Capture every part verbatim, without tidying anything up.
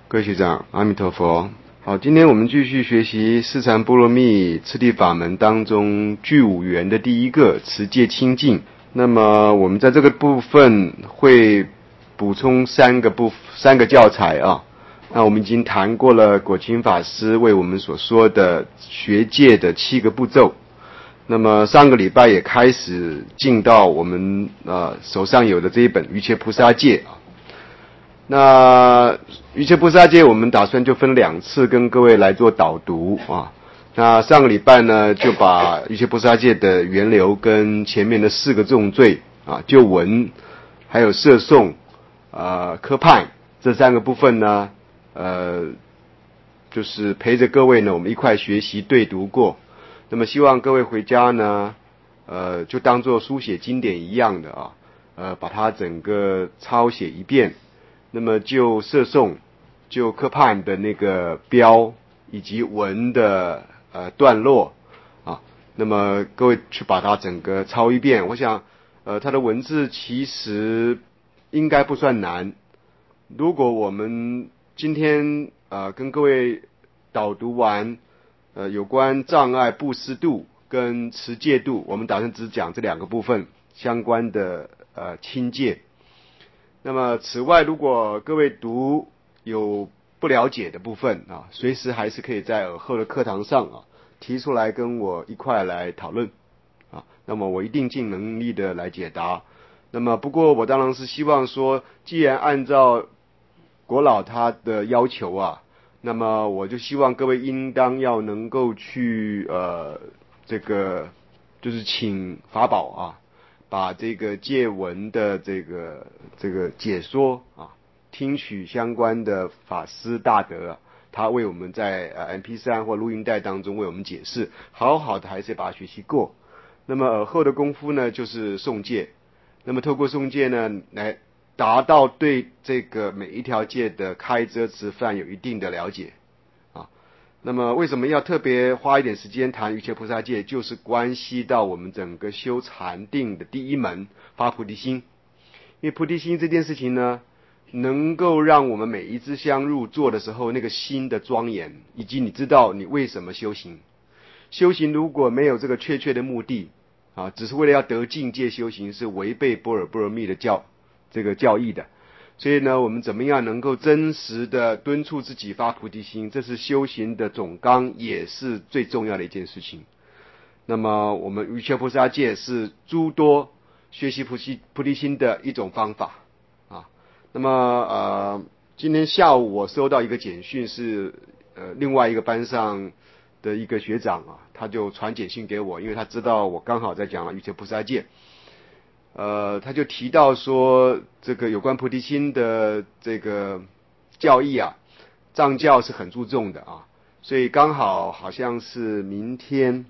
各位学长，阿弥陀佛。好，今天我们继续学习四禅波罗蜜次第法门当中具五缘的第一个持戒清净。那么我们在这个部分会补充三个部三个教材啊。那我们已经谈过了果清法师为我们所说的学戒的七个步骤。那么上个礼拜也开始进到我们呃手上有的这一本《瑜伽菩萨戒》啊。那瑜伽菩萨戒我们打算就分两次跟各位来做导读啊。那上个礼拜呢，就把瑜伽菩萨戒的源流跟前面的四个重罪啊，就闻还有摄诵呃科判这三个部分呢，呃就是陪着各位呢我们一块学习对读过。那么希望各位回家呢呃就当作书写经典一样的啊，呃把它整个抄写一遍。那么就摄诵就科判的那个标以及文的呃段落啊，那么各位去把它整个抄一遍。我想呃它的文字其实应该不算难。如果我们今天呃跟各位导读完呃有关障碍布施度跟持戒度，我们打算只讲这两个部分相关的呃清戒。那么此外，如果各位读有不了解的部分啊，随时还是可以在尔后的课堂上啊提出来跟我一块来讨论啊。那么我一定尽能力的来解答。那么不过我当然是希望说，既然按照国老他的要求啊，那么我就希望各位应当要能够去呃这个就是请法宝啊，把这个戒文的这个这个解说啊，听取相关的法师大德啊，他为我们在呃 M P 三 或录音带当中为我们解释，好好的还是把它学习过。那么尔后的功夫呢，就是诵戒。那么透过诵戒呢，来达到对这个每一条戒的开遮持犯有一定的了解啊。那么为什么要特别花一点时间谈瑜伽菩萨戒，就是关系到我们整个修禅定的第一门发菩提心。因为菩提心这件事情呢，能够让我们每一支香入座的时候那个心的庄严，以及你知道你为什么修行。修行如果没有这个确切的目的啊，只是为了要得境界修行，是违背般若波罗蜜的教这个教义的。所以呢，我们怎么样能够真实的敦促自己发菩提心，这是修行的总纲，也是最重要的一件事情。那么我们瑜伽菩萨戒是诸多学习菩提菩提心的一种方法啊。那么呃，今天下午我收到一个简讯，是呃另外一个班上的一个学长啊，他就传简讯给我，因为他知道我刚好在讲了瑜伽菩萨戒。呃，他就提到说，这个有关菩提心的这个教义啊，藏教是很注重的啊，所以刚好好像是明天、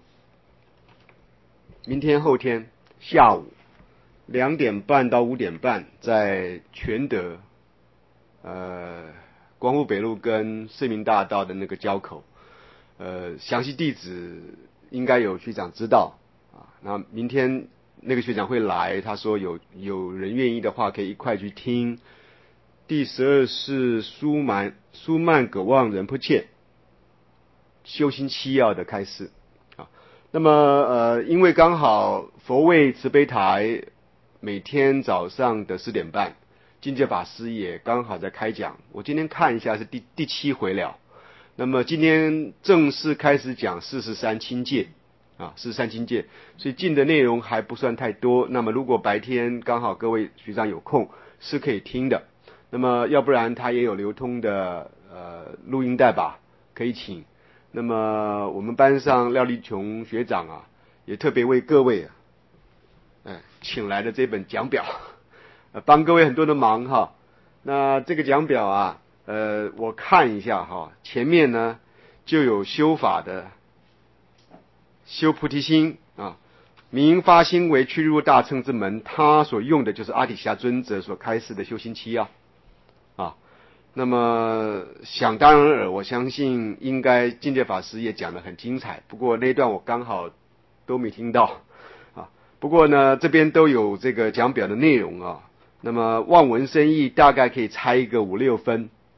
明天后天下午两点半到五点半，在全德呃光复北路跟市民大道的那个交口，呃，详细地址应该有学长知道啊。那明天那个学长会来，他说有有人愿意的话，可以一块去听第十二世苏曼苏曼葛旺仁波切修心七要的开示啊。那么呃，因为刚好佛位慈悲台每天早上的四点半，境界法师也刚好在开讲，我今天看一下是第第七回了。那么今天正式开始讲四十三清戒啊，四十三清戒，所以进的内容还不算太多。那么如果白天刚好各位学长有空，是可以听的。那么要不然他也有流通的呃录音带吧，可以请。那么我们班上廖立琼学长啊，也特别为各位啊，哎，请来的这本讲表，呃，帮各位很多的忙哈。那这个讲表啊，呃，我看一下哈，前面呢就有修法的。修菩提心啊，明发心为去入大乘之门，他所用的就是阿底峡尊者所开示的修心七要啊。那么想当然尔，我相信应该境界法师也讲得很精彩，不过那一段我刚好都没听到啊。不过呢，这边都有这个讲表的内容啊。那么望文生义，大概可以猜一个五六分啊。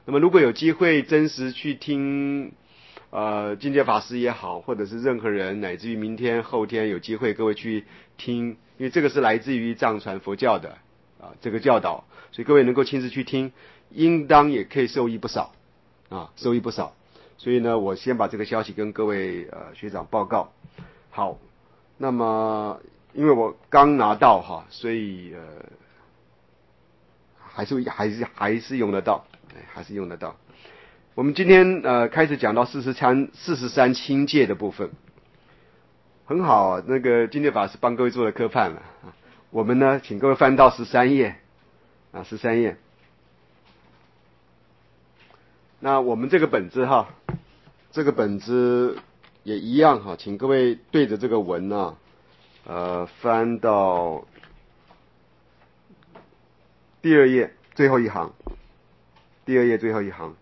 那么如果有机会真实去听呃境界法师也好，或者是任何人，乃至于明天后天有机会各位去听，因为这个是来自于藏传佛教的啊这个教导，所以各位能够亲自去听，应当也可以受益不少啊，受益不少。所以呢，我先把这个消息跟各位呃学长报告。好，那么因为我刚拿到哈，所以呃还是还是还是用得到，还是用得到。我们今天呃开始讲到四十三四十三清戒的部分，很好啊，那个境界法师帮各位做了科判了啊。我们呢，请各位翻到十三页啊，十三页。那我们这个本子哈，这个本子也一样哈，请各位对着这个文啊，呃，翻到第二页最后一行，第二页最后一行。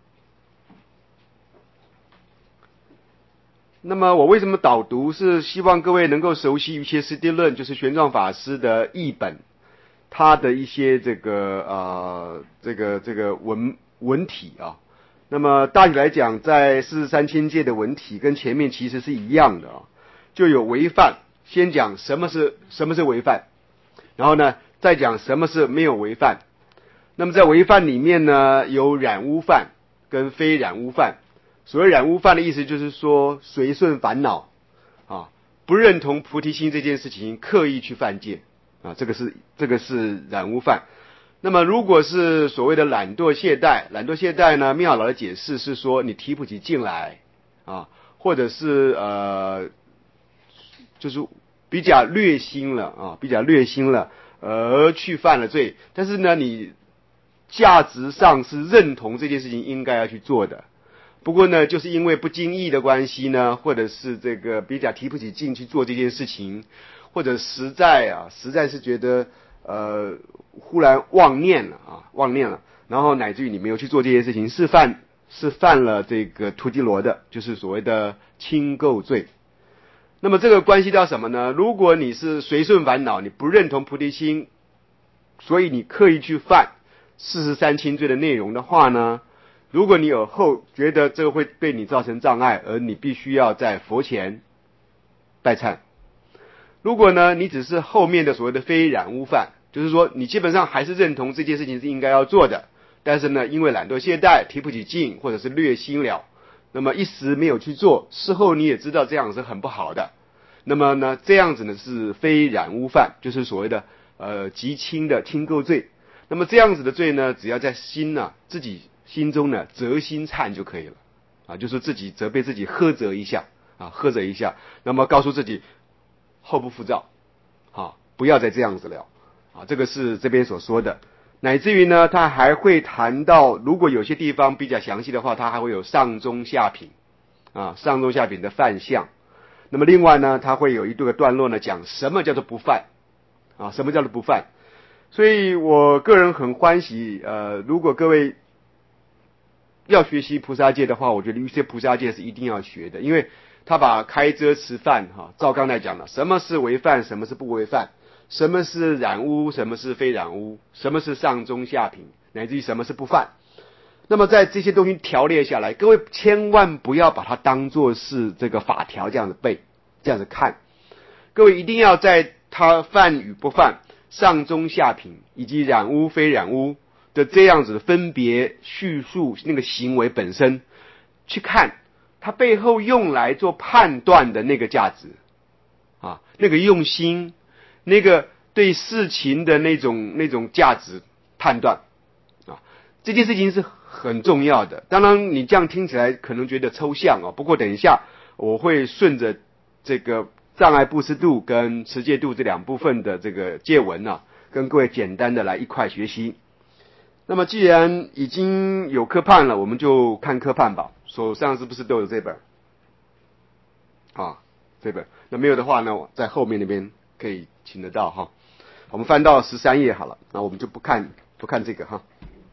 那么我为什么导读？是希望各位能够熟悉瑜伽师地论，就是玄奘法师的译本，他的一些这个呃这个这个文文体啊。那么大体来讲，在四十三清戒的文体跟前面其实是一样的啊，就有违犯，先讲什么是什么是违犯，然后呢再讲什么是没有违犯。那么在违犯里面呢，有染污犯跟非染污犯。所谓染污犯的意思就是说随顺烦恼啊，不认同菩提心这件事情，刻意去犯戒啊，这个是这个是染污犯。那么如果是所谓的懒惰懈怠，懒惰懈怠呢，妙老的解释是说你提不起劲来啊，或者是呃就是比较略心了啊，比较略心了而去犯了罪，但是呢你价值上是认同这件事情应该要去做的，不过呢就是因为不经意的关系呢，或者是这个比较提不起劲去做这件事情，或者实在啊实在是觉得呃忽然妄念了啊妄念了，然后乃至于你没有去做这件事情，是犯是犯了这个突击罗的，就是所谓的轻垢罪。那么这个关系到什么呢？如果你是随顺烦恼，你不认同菩提心，所以你刻意去犯四十三轻罪的内容的话呢，如果你有后觉得这个会对你造成障碍，而你必须要在佛前拜忏。如果呢你只是后面的所谓的非染污犯，就是说你基本上还是认同这件事情是应该要做的，但是呢因为懒惰懈怠，提不起劲，或者是略心了，那么一时没有去做，事后你也知道这样是很不好的，那么呢这样子呢是非染污犯，就是所谓的呃极轻的轻垢罪。那么这样子的罪呢，只要在心呢、啊、自己心中呢责心忏就可以了啊，就是自己责备自己，呵责一下啊，呵责一下，那么告诉自己后不复造啊，不要再这样子了啊，这个是这边所说的。乃至于呢他还会谈到，如果有些地方比较详细的话，他还会有上中下品啊，上中下品的犯相。那么另外呢他会有一个段落呢讲什么叫做不犯啊，什么叫做不犯。所以我个人很欢喜，呃，如果各位要学习菩萨戒的话，我觉得有些菩萨戒是一定要学的，因为他把开遮持犯哈，照刚才讲了，什么是违犯，什么是不违犯，什么是染污，什么是非染污，什么是上中下品，乃至于什么是不犯。那么在这些东西条列下来，各位千万不要把它当作是这个法条这样子背，这样子看。各位一定要在他犯与不犯，上中下品以及染污非染污的这样子分别叙述那个行为本身，去看它背后用来做判断的那个价值啊，那个用心，那个对事情的那种那种价值判断啊，这件事情是很重要的。当然你这样听起来可能觉得抽象啊，不过等一下我会顺着这个障碍布施度跟持戒度这两部分的这个戒文啊，跟各位简单的来一块学习。那么既然已经有科判了，我们就看科判吧。手上是不是都有这本啊？这本那没有的话呢，在后面那边可以请得到哈。我们翻到十三页好了，那我们就不看不看这个哈。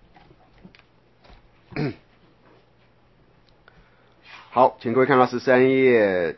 好，请各位看到十三页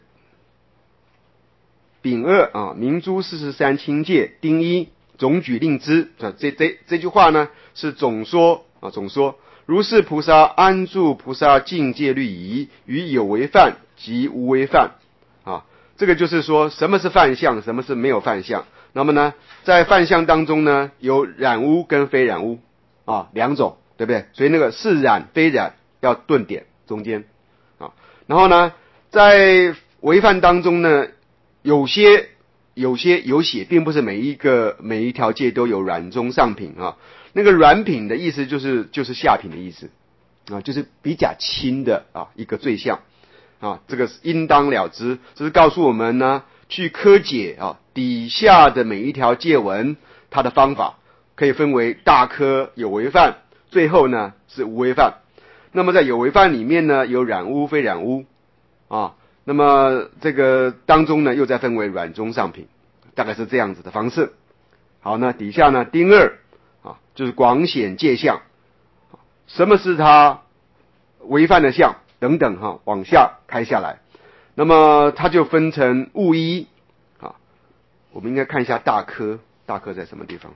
丙二啊，明珠四十三清戒丁一总举令之啊，这这这句话呢是总说啊总说。 如是菩萨安住菩萨境界律仪，于有为犯及无为犯。啊，这个就是说什么是犯相，什么是没有犯相。那么呢，在犯相当中呢，有染污跟非染污啊两种，对不对？所以那个是染非染要顿点中间啊。然后呢，在违犯当中呢，有些有些有写，并不是每一个每一条戒都有软中上品啊。那个软品的意思就是就是下品的意思啊，就是比较轻的啊一个罪相啊，这个应当了知。这是告诉我们呢，去科解啊底下的每一条戒文，它的方法可以分为大科有为犯，最后呢是无为犯。那么在有为犯里面呢，有染污非染污啊，那么这个当中呢又再分为软中上品，大概是这样子的方式。好，那底下呢丁二啊，就是广显戒相，什么是它违犯的相等等哈，往下开下来。那么它就分成物一啊，我们应该看一下大科，大科在什么地方？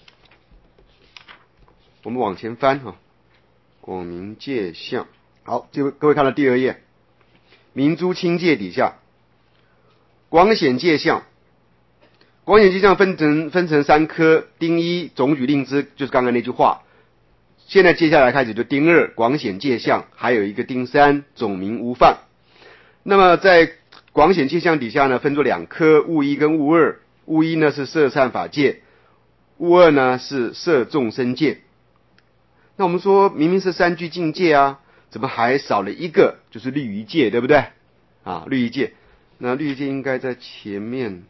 我们往前翻哈，广明戒相。好，就各位看到第二页，明珠清戒底下，广显戒相。广显戒相分成分成三科，丁一总举令之，就是刚刚那句话。现在接下来开始就丁二广显戒相，还有一个丁三总明无犯。那么在广显戒相底下呢，分作两科，物一跟物二。物一呢是摄善法戒，物二呢是摄众生戒。那我们说明明是三句境界啊，怎么还少了一个，就是律仪戒，对不对？啊，律仪戒。那律仪戒应该在前面。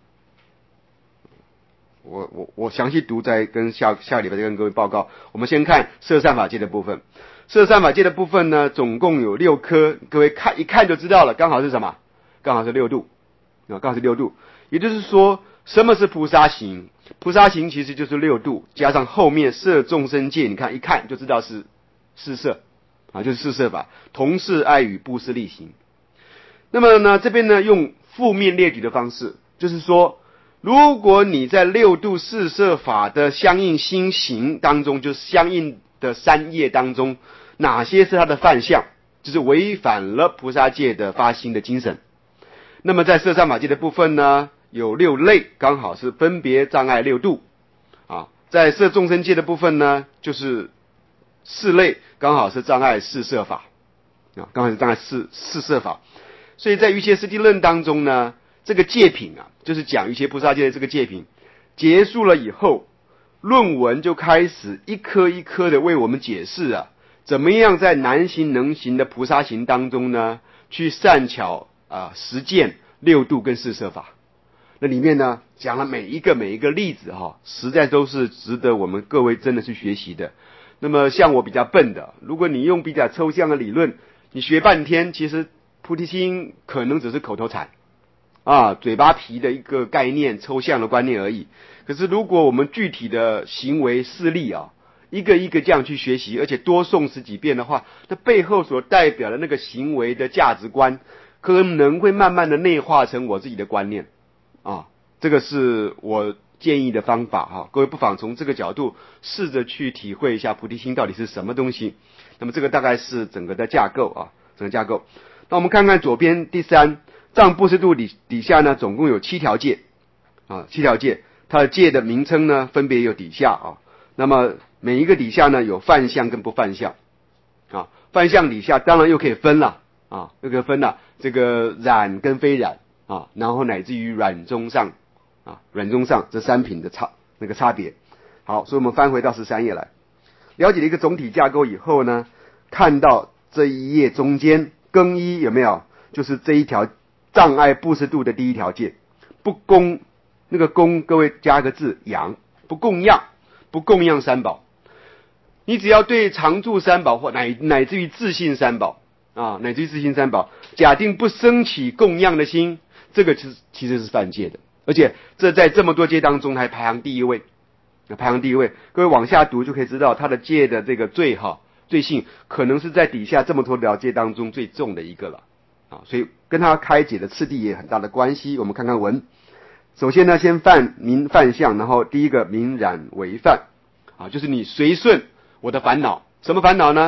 我我我详细读，再跟下下个礼拜再跟各位报告。我们先看摄善法戒的部分。摄善法戒的部分呢，总共有六科，各位看一看就知道了，刚好是什么？刚好是六度啊，刚好是六度。也就是说，什么是菩萨行？菩萨行其实就是六度，加上后面摄众生戒，你看一看就知道是四摄啊，就是四摄法，同是爱语布施力行。那么呢，这边呢用负面列举的方式，就是说，如果你在六度四摄法的相应心行当中，就是相应的三业当中，哪些是它的犯相，就是违反了菩萨戒的发心的精神。那么在摄善法戒的部分呢，有六类，刚好是分别障碍六度啊。在摄众生戒的部分呢，就是四类，刚好是障碍四摄法啊，刚好是障碍四四摄法。所以在瑜伽师地论当中呢，这个戒品啊，就是讲瑜伽菩萨戒的这个戒品结束了以后，论文就开始一颗一颗的为我们解释啊，怎么样在难行能行的菩萨行当中呢，去善巧啊实践六度跟四摄法。那里面呢讲了每一个每一个例子哈，实在都是值得我们各位真的去学习的。那么像我比较笨的，如果你用比较抽象的理论，你学半天，其实菩提心可能只是口头禅啊，嘴巴皮的一个概念，抽象的观念而已。可是如果我们具体的行为事例啊，一个一个这样去学习，而且多诵十几遍的话，那背后所代表的那个行为的价值观，可能会慢慢的内化成我自己的观念啊。这个是我建议的方法哈，各位不妨从这个角度试着去体会一下菩提心到底是什么东西。那么这个大概是整个的架构啊，整个架构。那我们看看左边第三藏布施度底底下呢，总共有七条戒啊，七条戒，它的戒的名称呢分别有底下啊。那么每一个底下呢有犯相跟不犯相啊，犯相底下当然又可以分了啊，又可以分了这个染跟非染啊，然后乃至于软中上啊，软中上这三品的差那个差别。好，所以我们翻回到十三页来，了解了一个总体架构以后呢，看到这一页中间更一有没有？就是这一条障碍布施度的第一条戒，不供那个供，各位加个字养，不供养，不供养三宝。你只要对常住三宝或乃乃至于自信三宝啊，乃至于自信三宝，假定不升起供养的心，这个其实其实是犯戒的，而且这在这么多戒当中还排行第一位，排行第一位。各位往下读就可以知道，他的戒的这个罪哈罪性，可能是在底下这么多条戒当中最重的一个了啊，所以跟他开解的次第也有很大的关系。我们看看文，首先呢，先犯明犯相，然后第一个明染为犯啊，就是你随顺我的烦恼，什么烦恼呢？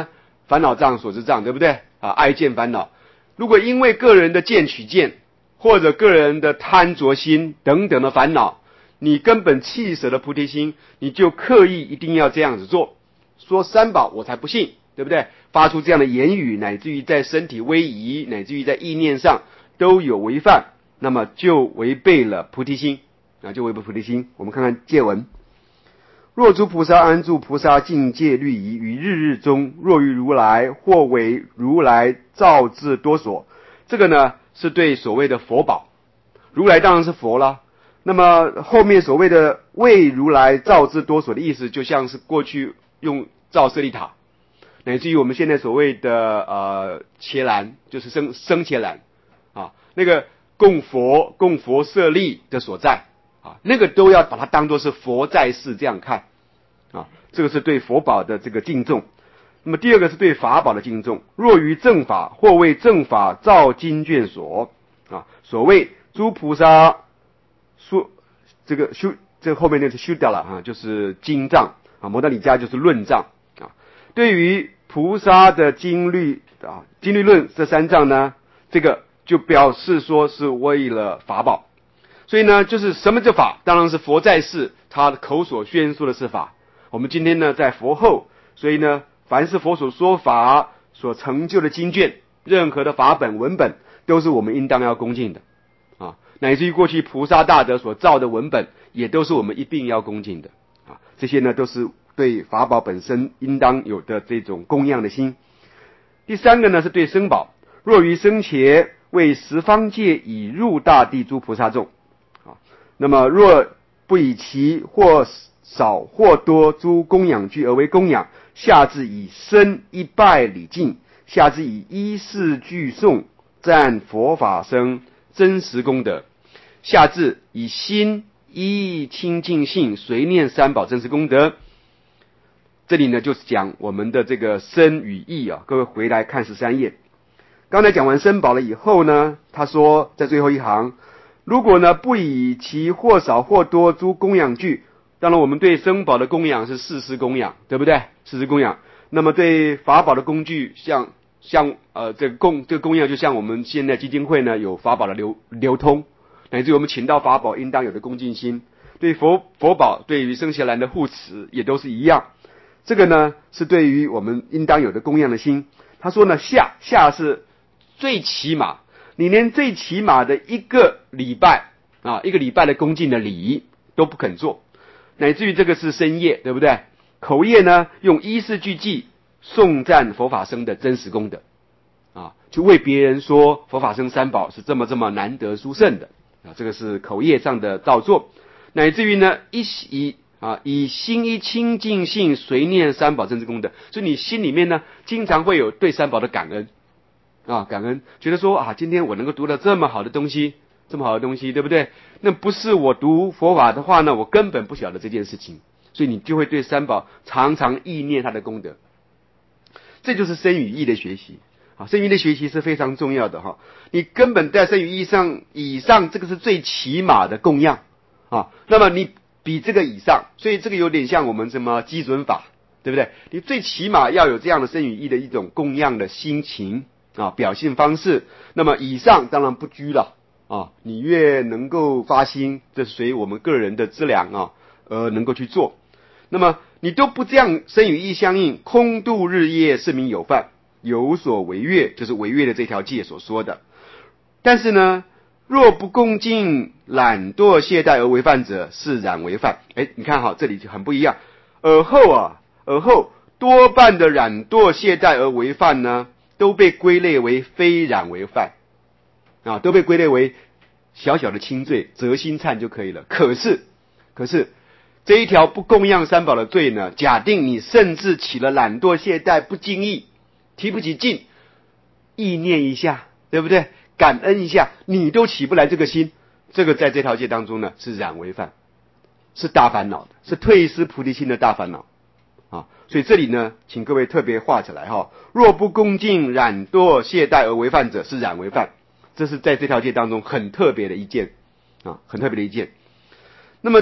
烦恼障所知障，对不对啊？爱见烦恼，如果因为个人的见取见，或者个人的贪着心等等的烦恼，你根本弃舍了菩提心，你就刻意一定要这样子做，说三宝我才不信，对不对？发出这样的言语，乃至于在身体威仪，乃至于在意念上都有违犯，那么就违背了菩提心啊，就违背菩提心。我们看看戒文：若诸菩萨安住菩萨境界律仪于日日中，若于如来，或为如来造自多所。这个呢是对所谓的佛宝，如来当然是佛啦。那么后面所谓的为如来造自多所的意思，就像是过去用造舍利塔，乃至于我们现在所谓的呃伽蓝，就是生生伽蓝啊，那个供佛供佛舍利的所在啊，那个都要把它当作是佛在世这样看啊，这个是对佛宝的这个敬重。那么第二个是对法宝的敬重，若于正法，或为正法造经卷所啊，所谓诸菩萨说这个修，这个后面那是修掉了啊，就是经藏啊，摩达里迦就是论藏啊。对于菩萨的经律啊，经律论这三藏呢，这个就表示说是为了法宝，所以呢，就是什么叫法？当然是佛在世，他口所宣说的是法。我们今天呢，在佛后，所以呢，凡是佛所说法所成就的经卷，任何的法本文本，都是我们应当要恭敬的啊，乃至于过去菩萨大德所造的文本，也都是我们一并要恭敬的啊。这些呢，都是对法宝本身应当有的这种供养的心。第三个呢，是对僧宝，若于生前为十方界以入大地诸菩萨众啊，那么若不以其或少或多诸供养具而为供养，下至以身一拜礼敬，下至以依事具诵赞佛法僧真实功德，下至以心依清净性随念三宝真实功德。这里呢就是讲我们的这个身与意啊，各位回来看十三页。刚才讲完身宝了以后呢，他说在最后一行，如果呢不以其或少或多诸供养具，当然我们对僧宝的供养是事施供养，对不对？事施供养。那么对法宝的工具，像像呃这个供这个供养，就像我们现在基金会呢有法宝的流流通，乃至于我们请到法宝应当有的恭敬心。对佛佛宝，对于圣贤兰的护持也都是一样。这个呢是对于我们应当有的供养的心。他说呢，下下是最起码，你连最起码的一个礼拜啊，一个礼拜的恭敬的礼仪都不肯做，乃至于这个是身业，对不对？口业呢，用依事具记颂赞佛法僧的真实功德啊，去为别人说佛法僧三宝是这么这么难得殊胜的啊，这个是口业上的造作，乃至于呢一以啊以心一清净性随念三宝真实功德，所以你心里面呢经常会有对三宝的感恩啊，感恩，觉得说啊，今天我能够读到这么好的东西，这么好的东西，对不对？那不是我读佛法的话呢，我根本不晓得这件事情，所以你就会对三宝常常忆念他的功德。这就是身语意的学习啊，身语意的学习是非常重要的哈。你根本在身语意上以上，这个是最起码的供养啊。那么你比这个以上，所以这个有点像我们什么基准法，对不对？你最起码要有这样的身语意的一种供养的心情啊，表现方式。那么以上当然不拘了啊，你越能够发心，这随我们个人的资粮啊，而能够去做。那么你都不这样身与意相应，空度日夜是名有犯，有所违越，就是违越的这条戒所说的。但是呢，若不恭敬懒惰懈怠而违犯者，是然违犯。哎，你看哈，这里就很不一样。尔后啊，尔后多半的懒惰懈怠而违犯呢，都被归类为非然违犯啊，都被归类为小小的轻罪，择心忏就可以了。可是，可是这一条不供养三宝的罪呢，假定你甚至起了懒惰懈怠，不经意，提不起劲，意念一下，对不对？感恩一下，你都起不来这个心，这个在这条戒当中呢是染违犯，是大烦恼的，是退失菩提心的大烦恼啊。所以这里呢，请各位特别画起来哈。若不恭敬懒惰懈怠而违犯者，是染违犯，这是在这条戒当中很特别的一件啊，很特别的一件。那么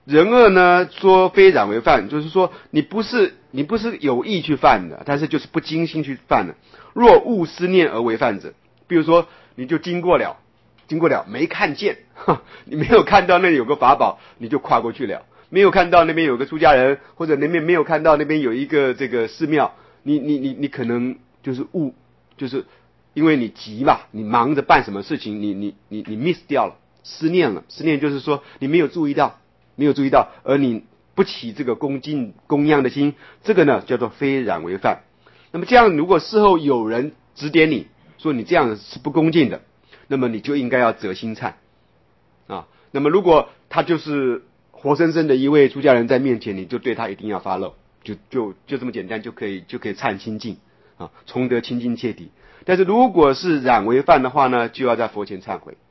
人恶呢，说非染为犯，就是说你不是你不是有意去犯的，但是就是不经心去犯的。若误思念而为犯者，比如说你就经过了，经过了没看见，你没有看到那里有个法宝，你就跨过去了；没有看到那边有个出家人，或者那边没有看到那边有一个这个寺庙，你你你你可能就是误，就是因为你急嘛，你忙着办什么事情，你你你你 miss 掉了，思念了，思念就是说你没有注意到。没有注意到，而你不起这个恭敬供养的心，这个呢叫做非染为犯。那么这样，如果事后有人指点你说你这样是不恭敬的，那么你就应该要择心忏啊。那么如果他就是活生生的一位出家人在面前，你就对他一定要发露，就就就这么简单，就可以就可以忏清净啊，从得清净切底。但是如果是染为犯的话呢，就要在佛前忏悔。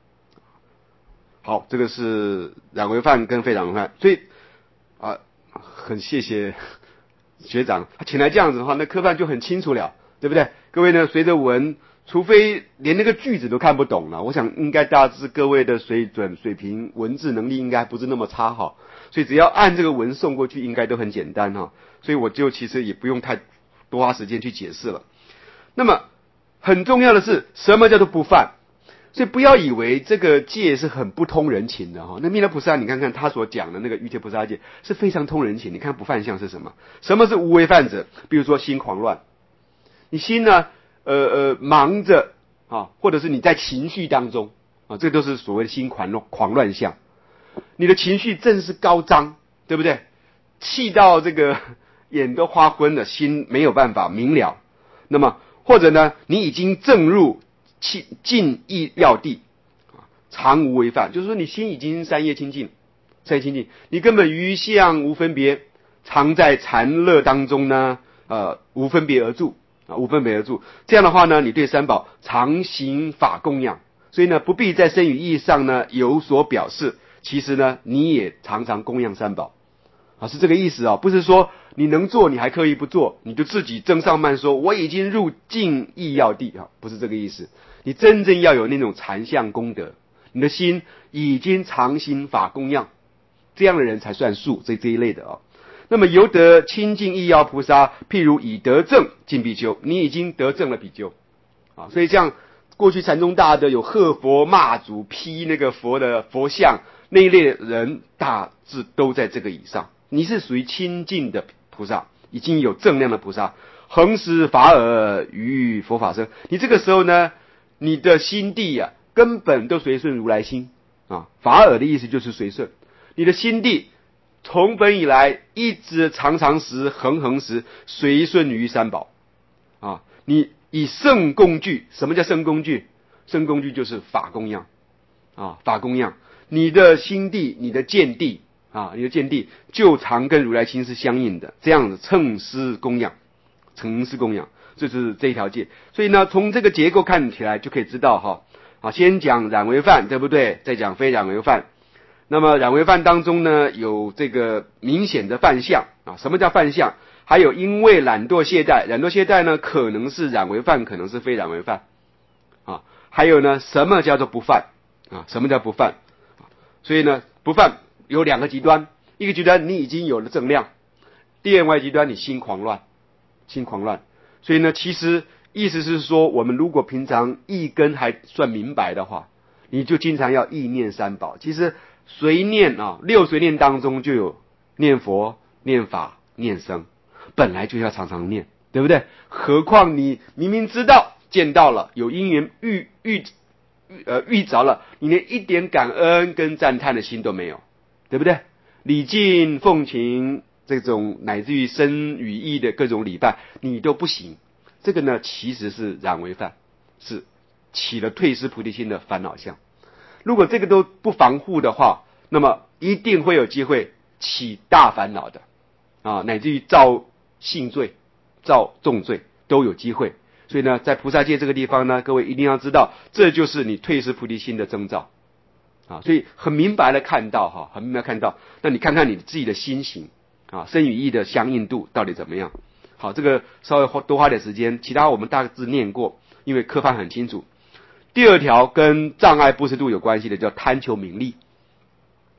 好，这个是染为犯跟非染为犯，所以啊，很谢谢学长，他请来这样子的话，那科判就很清楚了，对不对？各位呢，随着文，除非连那个句子都看不懂了，我想应该大致各位的水准、水平、文字能力应该不是那么差哈，所以只要按这个文送过去，应该都很简单哈，所以我就其实也不用太多花时间去解释了。那么很重要的是，什么叫做不犯？所以不要以为这个戒是很不通人情的哈。那弥勒菩萨，你看看他所讲的那个瑜伽菩萨戒是非常通人情。你看不犯相是什么？什么是无为犯者？比如说心狂乱，你心呢，呃呃忙着啊，或者是你在情绪当中啊，这都是所谓的心狂乱狂乱相。你的情绪正是高涨，对不对？气到这个眼都花昏了，心没有办法明了。那么或者呢，你已经正入尽意要地，常无为犯，就是说你心已经三业清净，三业清净，你根本于相无分别，常在禅乐当中呢，呃，无分别而住啊，无分别而住。这样的话呢，你对三宝常行法供养，所以呢，不必在身语意上呢有所表示。其实呢，你也常常供养三宝啊，是这个意思啊，不是说你能做你还刻意不做，你就自己增上慢说我已经入尽意要地啊，不是这个意思。你真正要有那种禅相功德，你的心已经常行法供养，这样的人才算数，这这一类的啊。那么由得清净意要菩萨，譬如以得正尽比丘，你已经得正了比丘啊。所以像过去禅宗大德有喝佛骂祖批那个佛的佛像那一类的人，大致都在这个以上。你是属于清净的菩萨，已经有正量的菩萨，恒时法尔于佛法生。你这个时候呢，你的心地啊，根本都随顺如来心啊。法尔的意思就是随顺，你的心地从本以来一直常常时恒恒时随顺于三宝啊。你以圣供具，什么叫圣供具？圣供具就是法供养啊，法供养。你的心地，你的见地啊，你的见地就常跟如来心是相应的，这样子称师供养，称师供养。这是这一条戒。所以呢，从这个结构看起来就可以知道哈，啊，先讲染为犯，对不对？再讲非染为犯。那么染为犯当中呢，有这个明显的犯相啊。什么叫犯相？还有因为懒惰懈怠，懒惰懈怠呢，可能是染为犯，可能是非染为犯啊。还有呢，什么叫做不犯啊？什么叫不犯？所以呢，不犯有两个极端，一个极端你已经有了正量，第二外极端你心狂乱，心狂乱。所以呢，其实意思是说，我们如果平常意根还算明白的话，你就经常要意念三宝。其实随念啊，六随念当中就有念佛、念法、念僧，本来就要常常念，对不对？何况你明明知道见到了，有因缘遇遇呃遇着了，你连一点感恩跟赞叹的心都没有，对不对？礼敬奉请这种乃至于身语意的各种礼拜你都不行，这个呢其实是染为犯，是起了退失菩提心的烦恼相。如果这个都不防护的话，那么一定会有机会起大烦恼的啊，乃至于造性罪、造重罪都有机会。所以呢，在菩萨戒这个地方呢，各位一定要知道，这就是你退失菩提心的征兆啊。所以很明白的看到哈，很明白看到，那你看看你自己的心行啊，身语意的相应度到底怎么样？好，这个稍微多花点时间，其他我们大致念过，因为科判很清楚。第二条跟障碍布施度有关系的叫贪求名利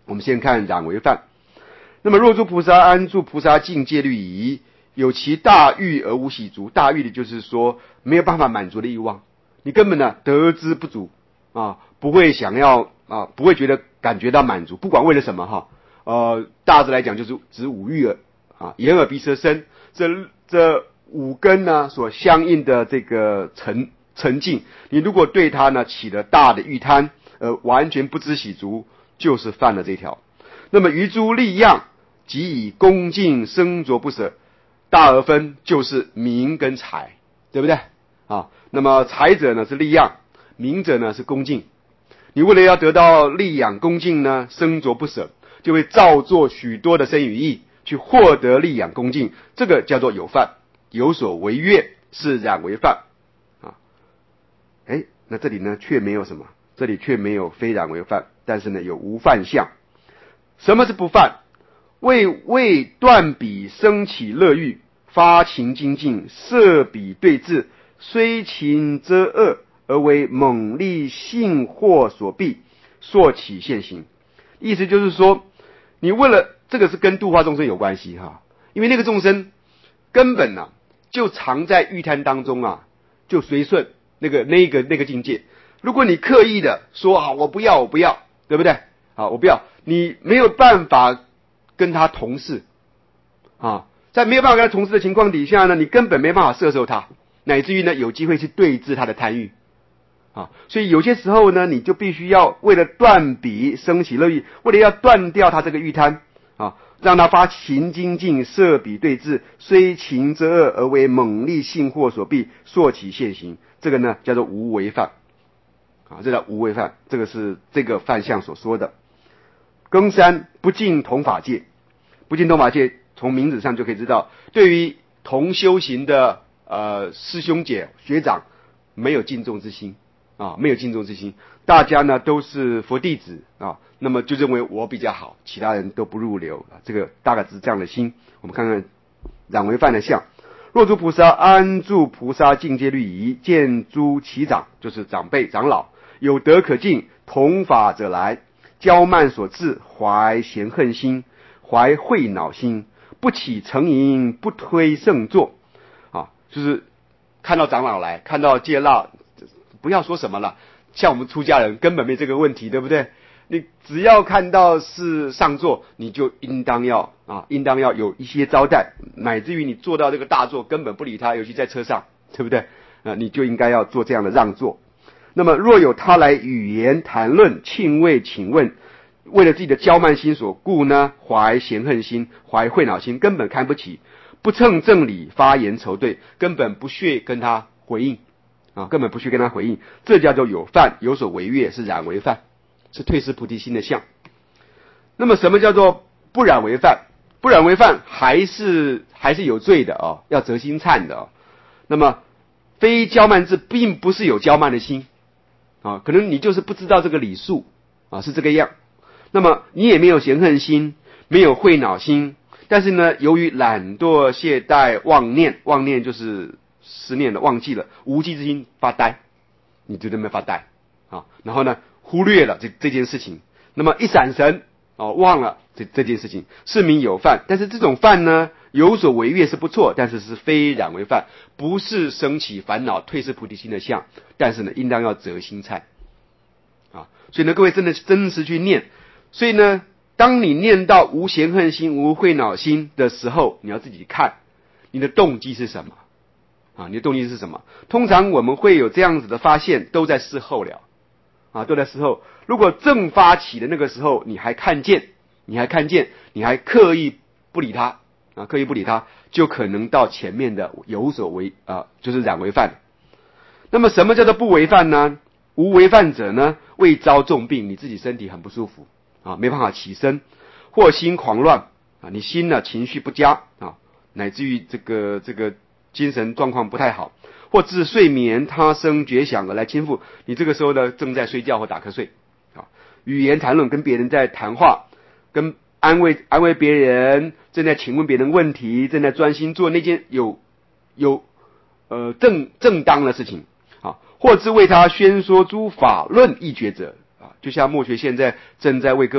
我们先看染为犯。那么若诸菩萨安住菩萨境界律仪，有其大欲而无喜足。大欲的就是说没有办法满足的欲望，你根本呢得之不足啊，不会想要啊，不会觉得感觉到满足，不管为了什么哈。呃，大致来讲就是指五欲了啊，眼耳鼻舌身这这五根呢所相应的这个沉沉静，你如果对它呢起了大的欲贪，呃，完全不知喜足，就是犯了这条。那么于诸利样，即以恭敬生着不舍。大而分就是名跟财，对不对啊？那么财者呢是利样，名者呢是恭敬。你为了要得到利养恭敬呢，生着不舍，就会造作许多的身语意去获得利养恭敬，这个叫做有犯，有所违越，是染为犯啊。哎，那这里呢却没有什么，这里却没有非染为犯，但是呢有无犯相。什么是不犯？为为断彼生起乐欲，发情精进，摄彼对治，虽情遮恶，而为猛力性惑所蔽，硕起现行。意思就是说，你为了这个是跟度化众生有关系哈，因为那个众生根本啊就藏在欲贪当中啊，就随顺那个那个那个境界。如果你刻意的说好我不要我不要，对不对？好，我不要，你没有办法跟他同事啊，在没有办法跟他同事的情况底下呢，你根本没办法摄受他，乃至于呢有机会去对治他的贪欲啊。所以有些时候呢，你就必须要为了断彼生起乐欲，为了要断掉他这个欲贪啊，让他发情精进，摄彼对治，虽情遮恶，而为猛力性惑所蔽，硕起现行。这个呢叫做无为犯啊，这叫无为犯，这个是这个犯相所说的。庚三不敬同法界，不敬同法界从名字上就可以知道，对于同修行的呃师兄姐学长没有敬重之心啊，没有敬重之心，大家呢都是佛弟子啊，那么就认为我比较好，其他人都不入流啊，这个大概只是这样的心。我们看看染为犯的相。若诸菩萨安住菩萨境界律仪，见诸其长，就是长辈长老，有德可敬，同法者来，骄慢所致，怀嫌恨心，怀恚恼心，不起成淫，不推圣座啊，就是看到长老来，看到戒腊，不要说什么了，像我们出家人根本没这个问题，对不对？你只要看到是上座，你就应当要啊，应当要有一些招待，乃至于你坐到这个大座根本不理他，尤其在车上，对不对？啊，你就应该要做这样的让座。那么若有他来语言谈论，庆慰请问，为了自己的骄慢心所故呢，怀嫌恨心，怀恚恼心，根本看不起，不称正理，发言仇对，根本不屑跟他回应啊，根本不屑跟他回应，这叫做有犯，有所违越，是染为犯，是退失菩提心的相。那么什么叫做不染为犯？不染为犯还是还是有罪的哦，要择心忏的哦。那么非骄慢智并不是有骄慢的心啊，可能你就是不知道这个理数啊，是这个样。那么你也没有嫌恨心，没有恚恼心，但是呢，由于懒惰、懈怠、妄念，妄念就是思念了，忘记了，无记之心发呆，你就这么发呆啊，然后呢，忽略了这这件事情，那么一闪神哦，忘了这这件事情，是名有犯。但是这种犯呢，有所违越是不错，但是是非染为犯，不是升起烦恼、退失菩提心的相。但是呢，应当要择心忏啊。所以呢，各位真的真实去念。所以呢，当你念到无嫌恨心、无恚恼心的时候，你要自己看你的动机是什么啊？你的动机是什么？通常我们会有这样子的发现，都在事后了啊，都在事后。如果正发起的那个时候，你还看见，你还看见，你还刻意不理他啊，刻意不理他，就可能到前面的有所为啊，就是染为犯。那么什么叫做不为犯呢？无为犯者呢，未遭重病，你自己身体很不舒服啊，没办法起身，或心狂乱啊，你心呢情绪不佳啊，乃至于这个这个精神状况不太好，或自睡眠他生觉想而来侵附，你这个时候呢正在睡觉或打瞌睡啊，语言谈论跟别人在谈话，跟安慰安慰别人，正在请问别人问题，正在专心做那件有有呃正正当的事情啊，或自为他宣说诸法论议决者啊，就像墨学现在正在为各位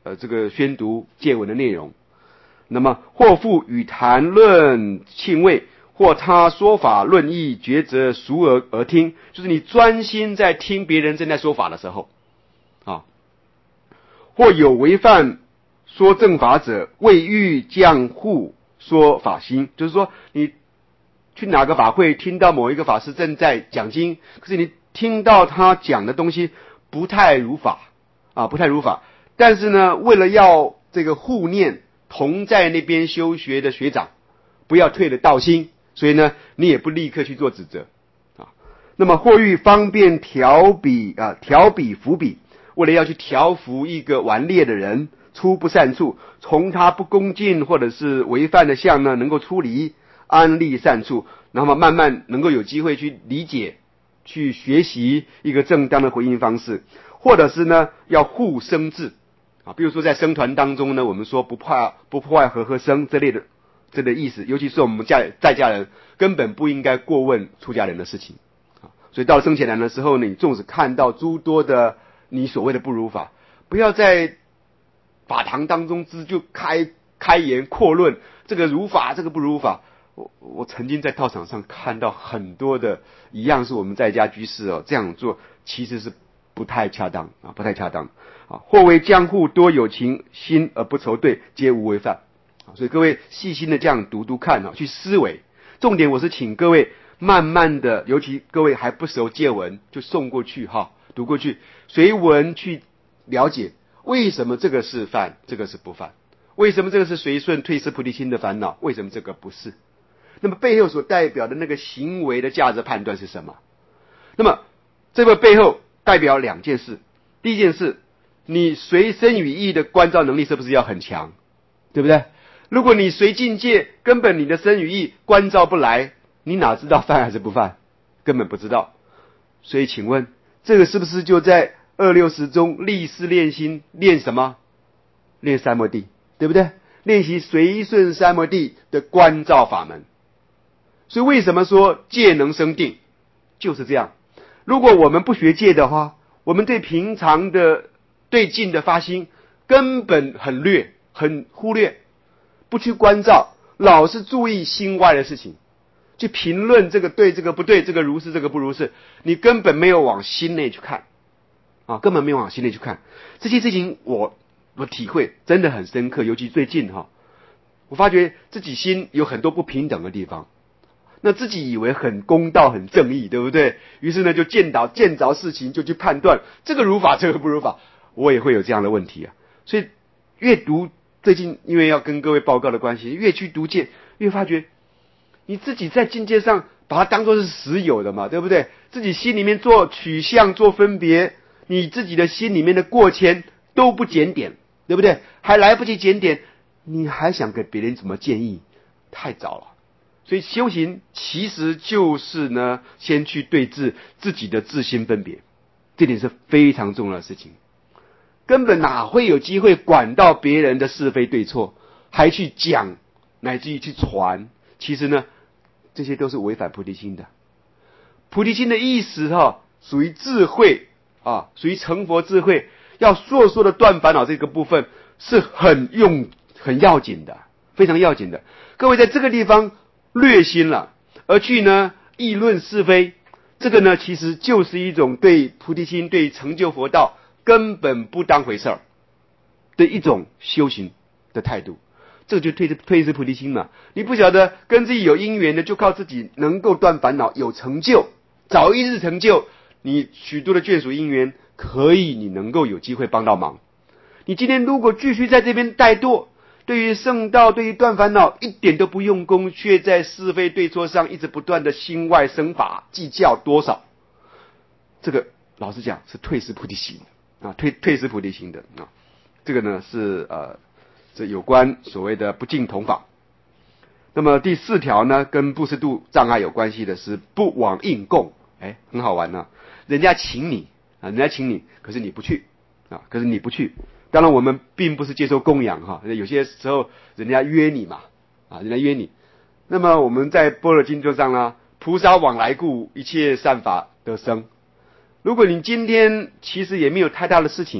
呃这个宣读戒文的内容。那么或复与谈论庆味，或他说法论议抉择熟而而听，就是你专心在听别人正在说法的时候啊。或有违犯说正法者，未欲降护说法心，就是说你去哪个法会听到某一个法师正在讲经，可是你听到他讲的东西不太如法啊，不太如法，但是呢，为了要这个护念同在那边修学的学长，不要退了道心，所以呢，你也不立刻去做指责啊。那么或欲方便调比啊，调比伏笔，为了要去调伏一个顽劣的人，出不善处，从他不恭敬或者是违犯的相呢，能够出离，安立善处，那么慢慢能够有机会去理解，去学习一个正当的回应方式，或者是呢，要护生智啊，比如说在僧团当中呢，我们说不怕不破坏和合僧这类的这类的意思，尤其是我们家在家人根本不应该过问出家人的事情啊。所以到了僧伽蓝的时候呢，你纵使看到诸多的你所谓的不如法，不要在法堂当中之就开开言阔论这个如法，这个不如法。我我曾经在道场上看到很多的，一样是我们在家居士哦，这样做其实是不太恰当啊，不太恰当啊。或为江户多有情心而不酬对，皆无违犯啊。所以各位细心的这样读读看啊，去思维。重点我是请各位慢慢的，尤其各位还不熟戒文，就送过去哈，读过去，随文去了解为什么这个是犯，这个是不犯，为什么这个是随顺退失菩提心的烦恼，为什么这个不是。那么背后所代表的那个行为的价值判断是什么？那么这个背后代表两件事。第一件事，你随身语意的关照能力是不是要很强，对不对？如果你随境界根本你的身语意关照不来，你哪知道犯还是不犯？根本不知道。所以请问这个是不是就在二六十中立誓练心，练什么？练三摩地，对不对？练习随顺三摩地的关照法门。所以为什么说戒能生定，就是这样。如果我们不学戒的话，我们对平常的对境的发心根本很略，很忽略，不去关照，老是注意心外的事情，去评论这个对这个不对，这个如是这个不如是，你根本没有往心内去看啊，根本没有往心内去看。这些事情我我体会真的很深刻，尤其最近哈，我发觉自己心有很多不平等的地方。那自己以为很公道很正义，对不对？于是呢就见到见着事情就去判断这个如法这个不如法，我也会有这样的问题啊。所以越读最近因为要跟各位报告的关系，越去读戒越发觉你自己在境界上把它当作是实有的嘛，对不对？自己心里面做取向做分别，你自己的心里面的过谦都不检点，对不对？还来不及检点，你还想给别人怎么建议，太早了。所以修行其实就是呢，先去对治自己的自心分别，这点是非常重要的事情。根本哪会有机会管到别人的是非对错，还去讲，乃至于去传。其实呢，这些都是违反菩提心的。菩提心的意思哈，属于智慧啊，属于成佛智慧，要烁烁的断烦恼这个部分是很用很要紧的，非常要紧的。各位在这个地方略心了，而去呢议论是非，这个呢其实就是一种对菩提心、对成就佛道根本不当回事儿的一种修行的态度。这个就退退失菩提心嘛。你不晓得跟自己有因缘的，就靠自己能够断烦恼，有成就，早一日成就，你许多的眷属因缘可以，你能够有机会帮到忙。你今天如果继续在这边怠惰，对于圣道，对于断烦恼一点都不用功，却在是非对错上一直不断的心外生法，计较多少，这个老实讲是退失菩提心啊，退退失菩提心的啊。这个呢是呃，这有关所谓的不净同法。那么第四条呢，跟布施度障碍有关系的是不往应供，哎，很好玩呢、啊。人家请你啊，人家请你，可是你不去啊，可是你不去。当然我们并不是接受供养哈，有些时候人家约你嘛，啊，人家约你。那么我们在般若经咒上呢，菩萨往来故，一切善法得生。如果你今天其实也没有太大的事情，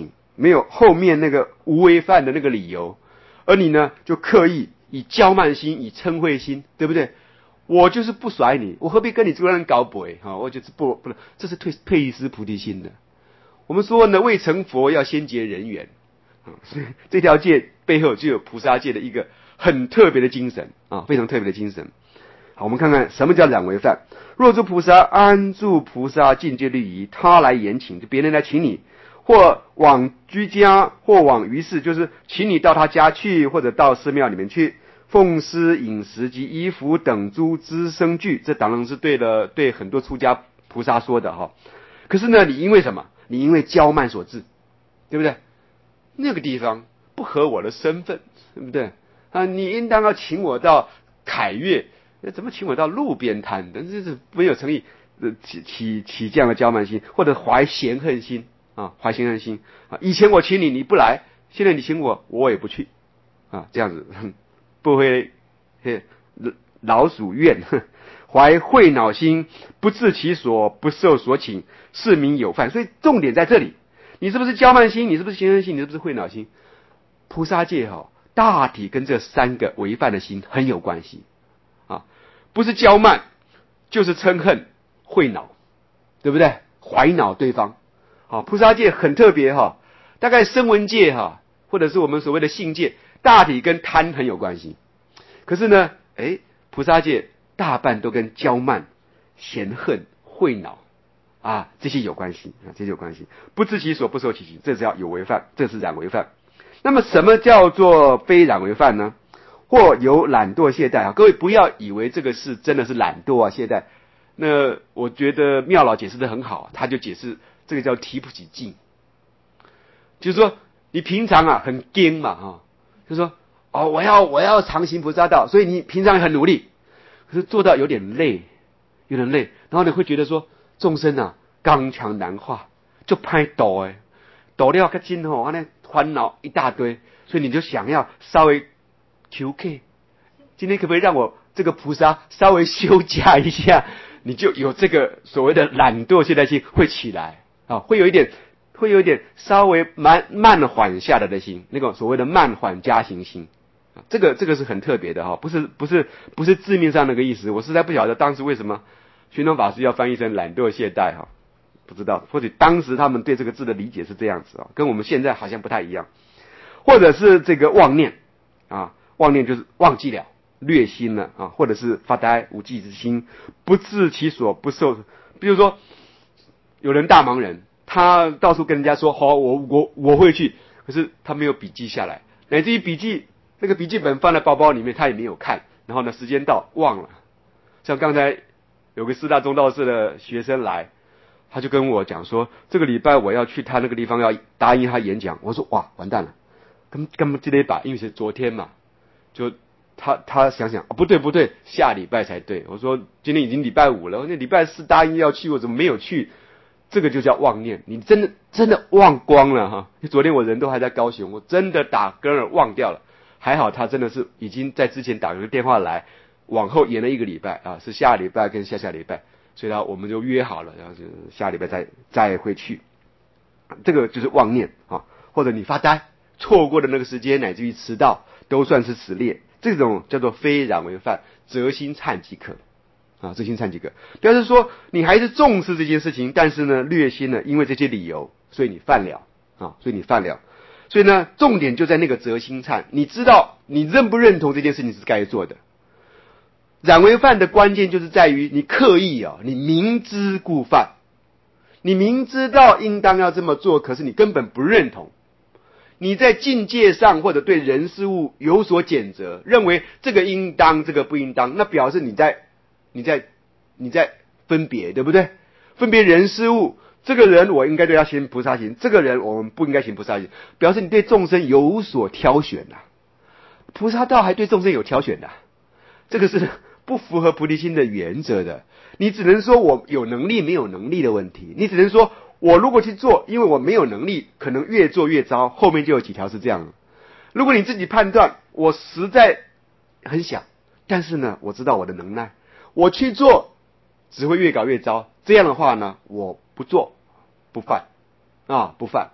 没有后面那个无为犯的那个理由，而你呢就刻意以骄慢心、以嗔恚心，对不对？我就是不甩你，我何必跟你这个人搞鬼哈？我就是不不，这是退退失菩提心的。我们说呢，未成佛要先结人缘啊，所以这条戒背后就有菩萨戒的一个很特别的精神啊，非常特别的精神。好，我们看看什么叫染为犯。若诸菩萨安住菩萨境界律仪，他来言请，就别人来请你，或往居家，或往于室，就是请你到他家去，或者到寺庙里面去，奉施饮食及衣服等诸资生具，这当然是对了，对很多出家菩萨说的哈。可是呢，你因为什么？你因为骄慢所致，对不对？那个地方不合我的身份，对不对？啊，你应当要请我到凯悦，怎么请我到路边摊？但是是没有诚意，起起起这样的骄慢心，或者怀嫌恨心啊，怀嫌恨心啊。以前我请你，你不来，现在你请我，我也不去啊，这样子不会老鼠怨，怀恚恼心，不治其所，不受所请，是名有犯。所以重点在这里，你是不是骄慢心？你是不是嫌恨心？你是不是恚恼心？菩萨戒哈、哦，大体跟这三个违犯的心很有关系啊，不是骄慢，就是嗔恨、恚恼，对不对？怀恼对方。好，菩萨戒很特别哈、哦，大概声闻戒哈，或者是我们所谓的性戒，大体跟贪很有关系。可是呢，哎，菩萨戒大半都跟骄慢、嫌恨、恚恼啊这些有关系啊，这些有关系。不知其所，不受其行，这是要有为犯，这是染为犯。那么什么叫做非染为犯呢？或有懒惰懈怠啊，各位不要以为这个是真的是懒惰啊懈怠。那我觉得妙老解释的很好，他就解释这个叫提不起劲，就是说你平常啊很坚嘛哈，就是说哦我要我要常行菩萨道，所以你平常很努力，可是做到有点累，有点累，然后你会觉得说众生啊刚强难化，就拍抖哎，抖了个劲吼，那烦恼一大堆，所以你就想要稍微求 K， 今天可不可以让我这个菩萨稍微休假一下？你就有这个所谓的懒惰懈怠心会起来啊，会有一点，会有一点稍微慢慢缓下来的心，那个所谓的慢缓加行心啊，这个这个是很特别的哈，不是不是不是字面上那个意思。我实在不晓得当时为什么玄奘法师要翻译成懒惰懈怠哈，不知道，或者当时他们对这个字的理解是这样子啊，跟我们现在好像不太一样，或者是这个妄念啊，妄念就是忘记了。略心了啊，或者是发呆无计之心，不治其所，不受。比如说，有人大忙人，他到处跟人家说：“好、哦，我我我会去。”可是他没有笔记下来，乃至于笔记那个笔记本放在包包里面，他也没有看。然后呢，时间到忘了。像刚才有个师大中道寺的学生来，他就跟我讲说：“这个礼拜我要去他那个地方，要答应他演讲。”我说：“哇，完蛋了，根根本就得把，因为是昨天嘛，就。”他他想想、哦、不对不对，下礼拜才对。我说今天已经礼拜五了，那礼拜四答应要去，我怎么没有去？这个就叫妄念，你真的真的忘光了哈。昨天我人都还在高雄，我真的打根儿忘掉了。还好他真的是已经在之前打了个电话来，往后延了一个礼拜啊，是下礼拜跟下下礼拜，所以呢我们就约好了，然后就下礼拜再再回去。这个就是妄念啊，或者你发呆，错过的那个时间，乃至于迟到，都算是此列。这种叫做非染为犯，择心忏即可啊，择心忏即可。表示说你还是重视这件事情，但是呢略心呢，因为这些理由，所以你犯了啊，所以你犯了。所以呢，重点就在那个择心忏，你知道你认不认同这件事情是该做的。染为犯的关键就是在于你刻意啊，你明知故犯，你明知道应当要这么做，可是你根本不认同。你在境界上或者对人事物有所谴责，认为这个应当，这个不应当，那表示你在你在你在分别，对不对？分别人事物，这个人我应该对他行菩萨行，这个人我们不应该行菩萨行，表示你对众生有所挑选呐、啊。菩萨道还对众生有挑选的、啊，这个是不符合菩提心的原则的。你只能说我有能力没有能力的问题，你只能说。我如果去做，因为我没有能力，可能越做越糟，后面就有几条是这样的。如果你自己判断，我实在很想，但是呢，我知道我的能耐，我去做只会越搞越糟。这样的话呢，我不做，不犯啊，不犯。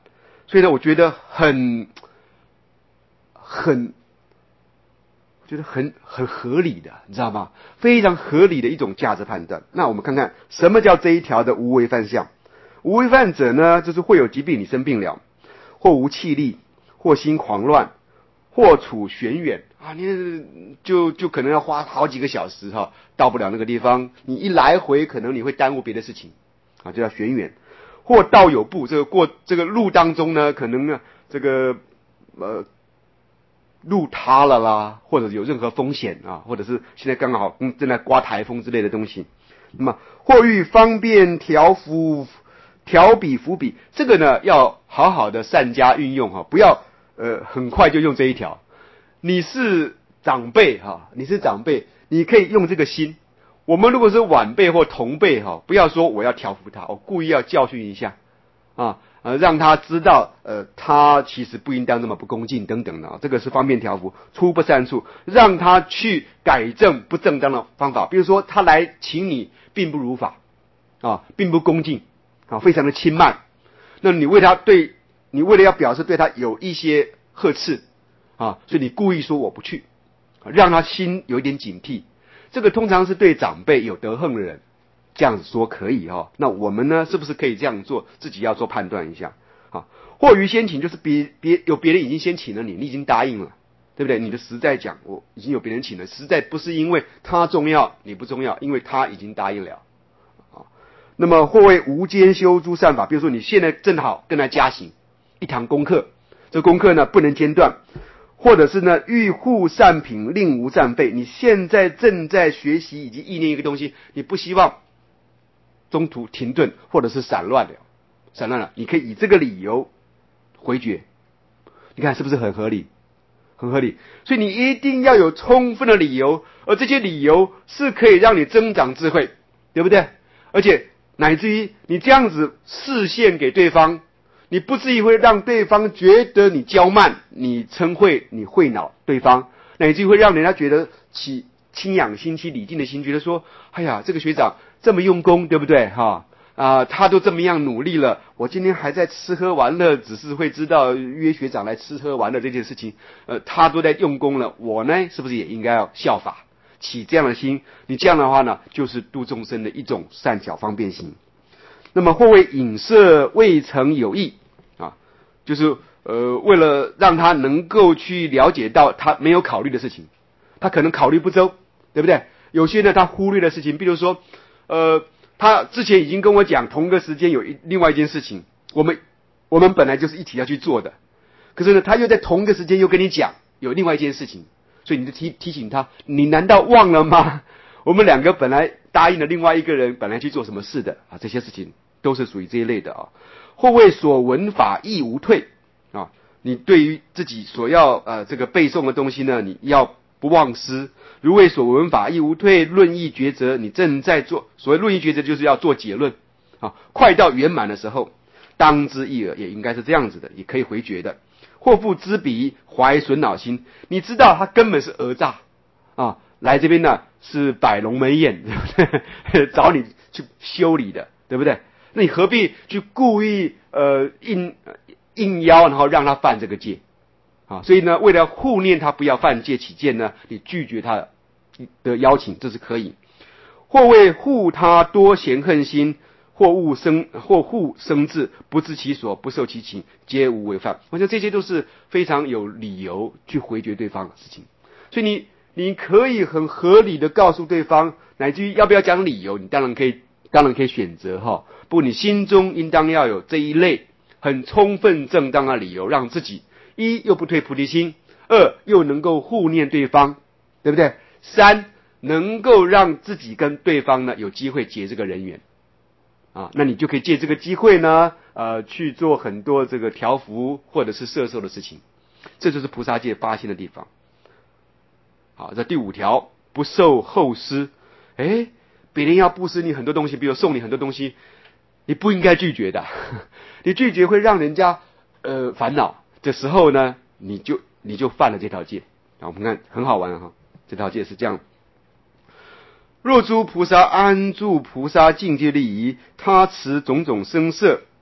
所以呢，我觉得很很。觉得很很合理的，你知道吗？非常合理的一种价值判断。那我们看看什么叫这一条的无为犯相。无为犯者呢，就是会有疾病，你生病了，或无气力，或心狂乱，或处玄远啊，你就就可能要花好几个小时哈，到不了那个地方。你一来回，可能你会耽误别的事情啊，就叫玄远。或道有步，这个过这个路当中呢，可能呢这个呃。路塌了啦，或者有任何风险啊，或者是现在刚好嗯正在刮台风之类的东西，那么或欲方便调伏调笔伏笔，这个呢要好好的善加运用哈，不要呃很快就用这一条。你是长辈哈，你是长辈，你可以用这个心。我们如果是晚辈或同辈哈，不要说我要调伏他，我故意要教训一下啊。呃，让他知道，呃，他其实不应当那么不恭敬等等的，这个是方便调伏，出不善处，让他去改正不正当的方法。比如说，他来请你，并不如法，啊，并不恭敬，啊，非常的轻慢。那你为他对，你为了要表示对他有一些呵斥，啊，所以你故意说我不去，让他心有一点警惕。这个通常是对长辈有德行的人。这样子说可以哈、哦，那我们呢，是不是可以这样做？自己要做判断一下啊。或于先请，就是别别有别人已经先请了你，你已经答应了，对不对？你的实在讲，我已经有别人请了，实在不是因为他重要，你不重要，因为他已经答应了啊。那么或为无间修诸善法，比如说你现在正好跟他加行一堂功课，这功课呢不能间断。或者是呢，欲护善品，令无战备。你现在正在学习以及意念一个东西，你不希望中途停顿，或者是散乱了，散乱了，你可以以这个理由回绝。你看是不是很合理？很合理。所以你一定要有充分的理由，而这些理由是可以让你增长智慧，对不对？而且乃至于你这样子示现给对方。你不至于会让对方觉得你骄慢，你嗔恚，你会恼对方，乃至于会让人家觉得起清养心、起礼敬的心，觉得说，哎呀，这个学长这么用功，对不对？哈啊，他都这么样努力了，我今天还在吃喝玩乐，只是会知道约学长来吃喝玩乐这件事情，呃，他都在用功了，我呢，是不是也应该要效法，起这样的心？你这样的话呢，就是度众生的一种善巧方便心。那么或为隐射未曾有意啊，就是呃为了让他能够去了解到他没有考虑的事情，他可能考虑不周，对不对？有些呢他忽略的事情，比如说呃他之前已经跟我讲同个时间有一另外一件事情，我们我们本来就是一起要去做的，可是呢他又在同个时间又跟你讲有另外一件事情，所以你就提提醒他，你难道忘了吗？我们两个本来答应了另外一个人本来去做什么事的啊，这些事情都是属于这一类的啊。或为所闻法亦无退啊，你对于自己所要呃这个背诵的东西呢，你要不忘失。如为所闻法亦无退，论议抉择，你正在做。所谓论议抉择，就是要做结论啊。快到圆满的时候，当之一耳，也应该是这样子的，也可以回绝的。或复知彼怀损恼心，你知道他根本是讹诈啊。来这边呢是摆龙门宴，对不对？找你去修理的，对不对？那你何必去故意呃应应邀，然后让他犯这个戒啊？所以呢，为了护念他不要犯戒起见呢，你拒绝他的邀请，这是可以。或为护他多嫌恨心，或误生或护生智，不知其所，不受其情，皆无违犯。我想这些都是非常有理由去回绝对方的事情，所以你。你可以很合理的告诉对方，乃至于要不要讲理由，你当然可以，当然可以选择哈。不过你心中应当要有这一类很充分正当的理由，让自己一又不退菩提心，二又能够护念对方，对不对？三能够让自己跟对方呢有机会结这个人缘啊，那你就可以借这个机会呢，呃，去做很多这个调伏或者是摄受的事情，这就是菩萨戒发心的地方。好，这第五条，不受后施。诶，别人要布施你很多东西，比如送你很多东西，你不应该拒绝的。你拒绝会让人家呃烦恼，这时候呢，你就你就犯了这条戒。啊，我们看很好玩哈，这条戒是这样：若诸菩萨安住菩萨境界利益，他持种种声色，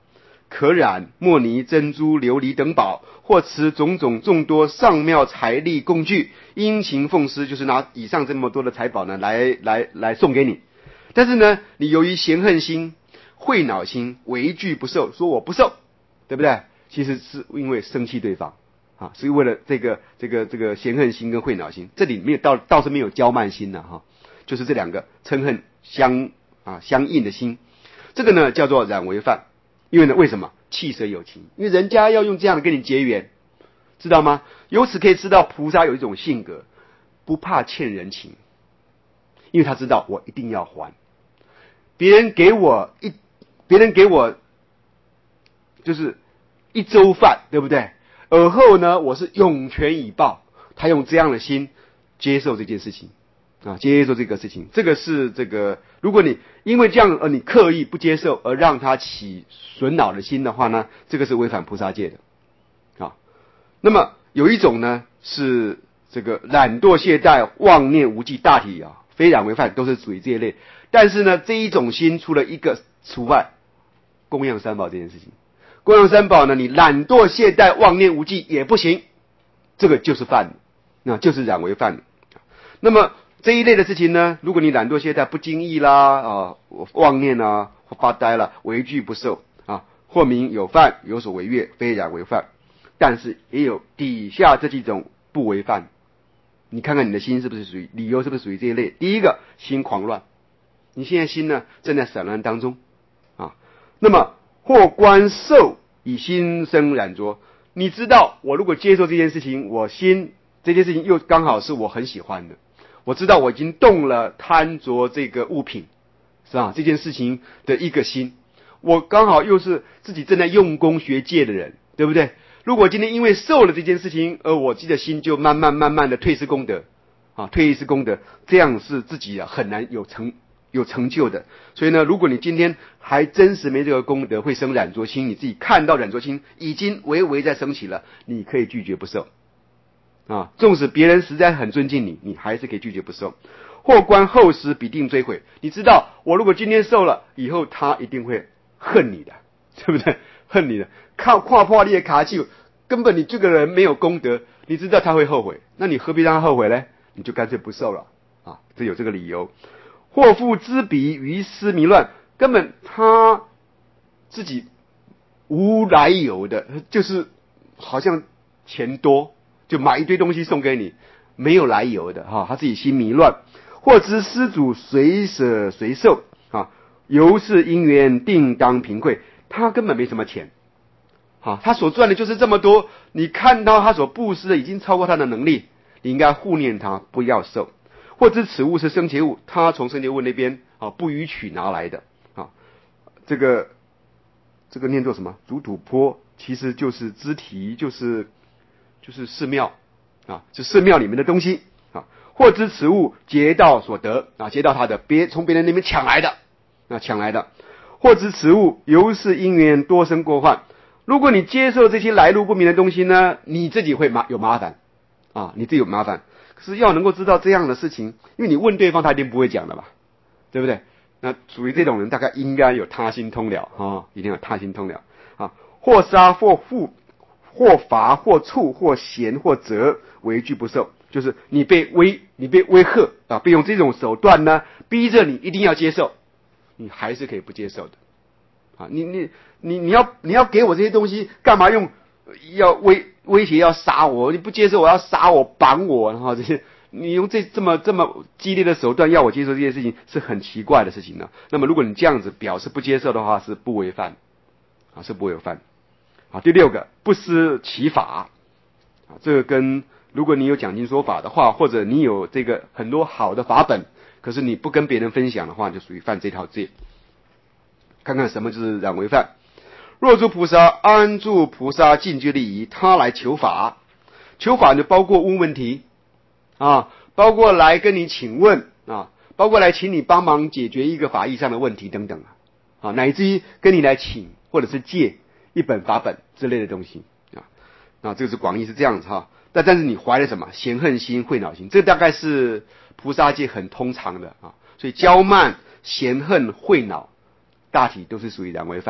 可染、墨泥、珍珠、琉璃等宝，或持种种众多上妙财力工具，殷勤奉施，就是拿以上这么多的财宝呢，来来来送给你。但是呢，你由于嫌恨心、恚恼心，为惧不受，说我不受，对不对？其实是因为生气对方啊，是为了这个这个这个嫌恨心跟恚恼心，这里没有倒倒是没有骄慢心呢、啊、哈，就是这两个嗔恨相啊相应的心，这个呢叫做染为犯。因为呢，为什么弃舍有情？因为人家要用这样的跟你结缘，知道吗？由此可以知道菩萨有一种性格，不怕欠人情，因为他知道我一定要还。别人给我一，别人给我就是一粥饭，对不对？而后呢，我是涌泉以报。他用这样的心接受这件事情啊，接受这个事情，这个是这个，如果你因为这样而你刻意不接受，而让他起损恼的心的话呢，这个是违反菩萨戒的啊。那么有一种呢是这个懒惰懈怠、妄念无记，大体啊非染为犯，都是属于这一类。但是呢，这一种心除了一个除外，供养三宝这件事情，供养三宝呢，你懒惰懈怠、妄念无记也不行，这个就是犯，那就是染为犯。那么这一类的事情呢，如果你懒惰懈怠、不经意啦啊、妄念啊、或发呆了，为惧不受啊，或名有犯，有所违越，非染为犯。但是也有底下这几种不为犯。你看看你的心是不是属于，理由是不是属于这一类？第一个，心狂乱，你现在心呢正在散乱当中啊。那么或观受以心生染着，你知道我如果接受这件事情，我心这件事情又刚好是我很喜欢的，我知道我已经动了贪着这个物品，是吧？这件事情的一个心，我刚好又是自己正在用功学戒的人，对不对？如果今天因为受了这件事情，而我自己的心就慢慢慢慢的退失功德啊，退失功德，这样是自己啊很难有成有成就的。所以呢，如果你今天还真实没这个功德，会生染着心，你自己看到染着心已经微微在升起了，你可以拒绝不受啊。纵使别人实在很尊敬你，你还是可以拒绝不受。或观后时必定追悔，你知道我如果今天受了，以后他一定会恨你的，对不对？恨你的，靠跨破裂卡气，根本你这个人没有功德，你知道他会后悔，那你何必让他后悔呢？你就干脆不受了啊，这有这个理由。或复知彼于思迷乱，根本他自己无来由的，就是好像钱多就买一堆东西送给你，没有来由的哈，他自己心迷乱。或知施主随舍随受啊，由是因缘定当贫匮，他根本没什么钱啊，他所赚的就是这么多，你看到他所布施的已经超过他的能力，你应该护念他，不要受。或知此物是生劫物，他从生劫物那边啊不予取拿来的啊，这个这个念作什么？主土坡，其实就是支提，就是就是寺庙啊，是寺庙里面的东西啊。或知此物劫道所得啊，劫道他的，别从别人那边抢来的啊，抢来的。或知此物由是因缘多生过患，如果你接受这些来路不明的东西呢，你自己会麻有麻烦啊，你自己有麻烦。可是要能够知道这样的事情，因为你问对方他一定不会讲的吧，对不对？那属于这种人大概应该有他心通了啊，一定有他心通了啊。或杀或负或罚或处或嫌或责，为惧不受，就是你被威你被威吓啊，被用这种手段呢逼着你一定要接受，你还是可以不接受的啊。你你你你要你要给我这些东西干嘛用？要威威胁要杀我，你不接受我要杀我绑我，然后这些你用这这么这么激烈的手段要我接受这件事情是很奇怪的事情呢。那么如果你这样子表示不接受的话，是不违犯啊，是不违犯。好，第六个不思其法啊，这个跟如果你有讲经说法的话，或者你有这个很多好的法本，可是你不跟别人分享的话，就属于犯这套戒。看看什么就是染为犯。若诸菩萨安住菩萨尽具利益，他来求法，求法就包括问问题啊，包括来跟你请问啊，包括来请你帮忙解决一个法义上的问题等等啊，乃至于跟你来请或者是借一本法本之类的东西啊，啊，这个是广义是这样子哈。但但是你怀了什么嫌恨心、恚恼心，这大概是菩萨界很通常的啊，所以骄慢、嫌恨、恚恼，大体都是属于染为犯的。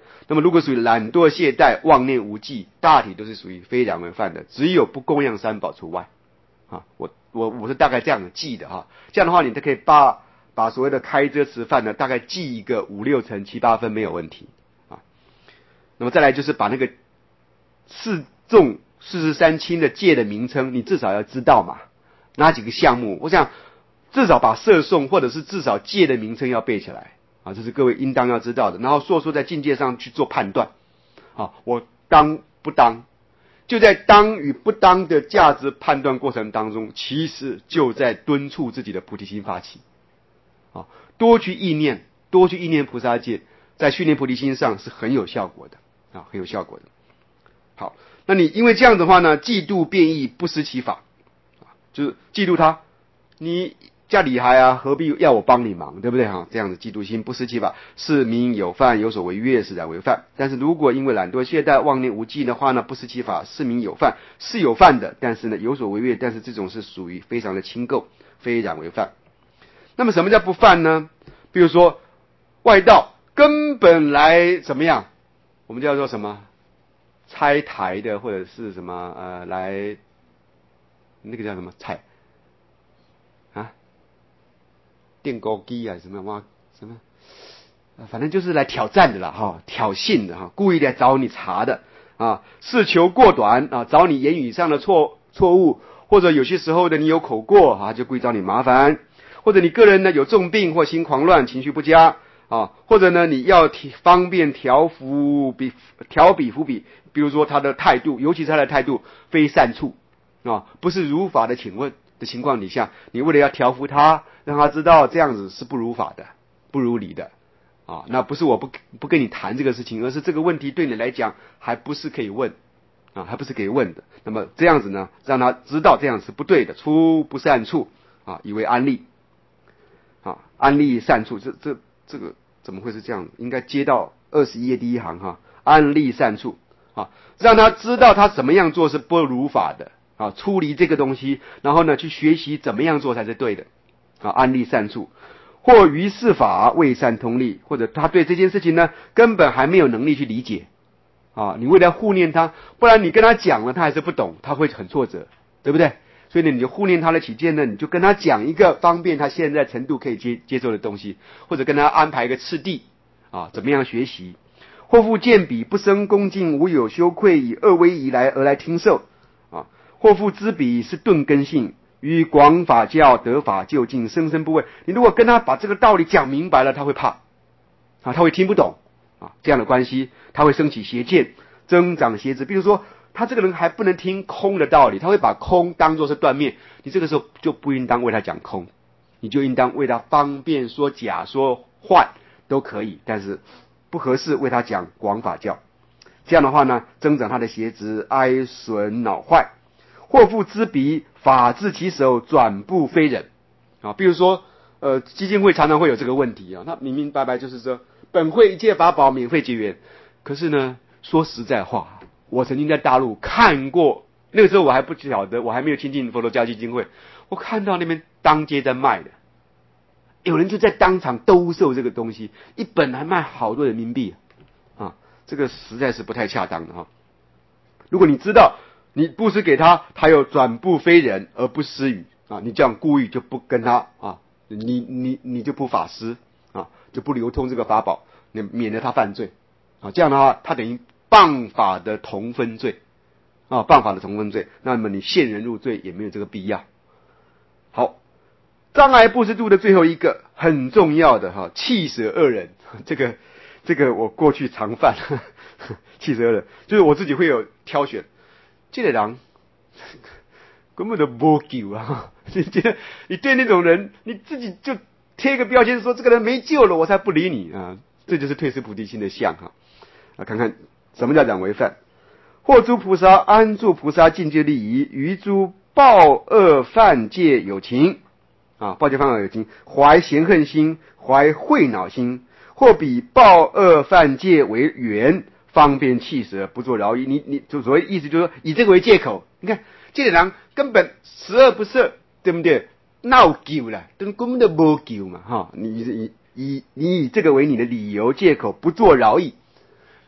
那么如果属于懒惰懈怠、妄念无忌，大体都是属于非两为犯的，只有不供养三宝除外。啊，我我我是大概这样记的哈，这样的话你就可以把把所谓的开遮持犯呢，大概记一个五六成、七八分没有问题啊。那么再来就是把那个四众、四十三亲的戒的名称，你至少要知道嘛，哪几个项目？我想至少把摄诵或者是至少戒的名称要背起来啊，这是各位应当要知道的。然后说说在境界上去做判断啊，我当不当？就在当与不当的价值判断过程当中，其实就在敦促自己的菩提心发起啊，多去意念，多去意念菩萨戒，在训练菩提心上是很有效果的啊，很有效果的。好，那你因为这样的话呢，嫉妒变异不失其法啊，就是嫉妒他，你家厉害啊，何必要我帮你忙，对不对哈？这样的嫉妒心不失其法，是名有犯，有所违越，是然为犯。但是如果因为懒惰懈怠、妄念无忌的话呢，不失其法，是名有犯，是有犯的，但是呢有所违越，但是这种是属于非常的轻垢，非然为犯。那么什么叫不犯呢？比如说外道根本来怎么样，我们叫做什么拆台的，或者是什么呃来那个叫什么拆啊？电钩机啊，什么哇什么，反正就是来挑战的啦，哈，挑衅的哈，故意来找你茬的啊，是求过短啊，找你言语上的错错误，或者有些时候的你有口过啊，就故意找你麻烦，或者你个人呢有重病或心狂乱、情绪不佳啊，或者呢你要方便调伏比调比伏比，比如说他的态度，尤其是他的态度非善处啊，不是如法的请问的情况底下，你为了要调伏他，让他知道这样子是不如法的、不如理的啊，那不是我不不跟你谈这个事情，而是这个问题对你来讲还不是可以问啊，还不是可以问的。那么这样子呢，让他知道这样是不对的，出不善处啊，以为安利啊，安利善处，这这这个怎么会是这样？应该接到二十一页第一行哈，安利善处啊，让他知道他怎么样做是不如法的。啊，出离这个东西，然后呢，去学习怎么样做才是对的。啊，安利善处，或于事法未善通力，或者他对这件事情呢，根本还没有能力去理解。啊，你为了护念他，不然你跟他讲了，他还是不懂，他会很挫折，对不对？所以呢，你就护念他的起见呢，你就跟他讲一个方便他现在程度可以接接受的东西，或者跟他安排一个次第啊，怎么样学习。或复见彼不生恭敬，无有羞愧，以恶威仪来而来听受。或复知彼是顿根性，于广法教得法究竟，生生不畏。你如果跟他把这个道理讲明白了，他会怕啊，他会听不懂啊，这样的关系他会升起邪见，增长邪执。比如说他这个人还不能听空的道理，他会把空当作是断灭，你这个时候就不应当为他讲空，你就应当为他方便说假说幻都可以，但是不合适为他讲广法教。这样的话呢，增长他的邪执，哀损恼坏。或复知彼法治其手，转不非人啊。比如说，呃，基金会常常会有这个问题啊。他明明白白就是说，本会一切法宝免费结缘，可是呢，说实在话，我曾经在大陆看过，那个时候我还不晓得，我还没有亲近佛陀教基金会，我看到那边当街在卖的，有人就在当场兜售这个东西，一本还卖好多人民币啊，这个实在是不太恰当的哈。如果你知道你布施给他，他又转不非人而不施予啊，你这样故意就不跟他啊，你你你就不法施啊，就不流通这个法宝，你免得他犯罪啊。这样的话，他等于谤法的同分罪啊，谤法的同分罪，那么你陷人入罪也没有这个必要。好，障碍布施度的最后一个很重要的哈，弃舍恶人，这个这个我过去常犯，弃舍恶人就是我自己会有挑选。这个人根本都没救啊！你觉得你对那种人，你自己就贴一个标签说这个人没救了，我才不理你啊！这就是退失菩提心的相哈啊！看看什么叫两违犯。或诸菩萨安住菩萨境界利益，于诸暴恶犯戒有情啊，暴戒犯恶有情，怀嫌恨心，怀恚恼心，或比暴恶犯戒为缘。方便弃舍，不做饶益。你你就所谓意思就是说，以这个为借口。你看这个人根本十恶不赦，对不对？闹救了，根本都没救嘛，哈！你以以你以这个为你的理由借口，不做饶益，